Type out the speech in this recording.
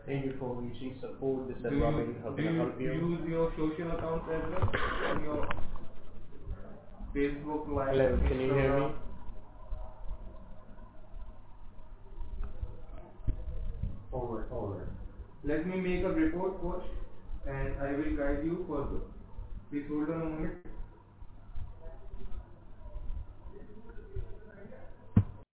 Thank you for reaching support. This Do is Robin. How can I help you you? use your social accounts as well on your Facebook, like Hello, can you hear Instagram? me? Alright, alright. Let me make a report first and I will guide you further. Please hold on a moment.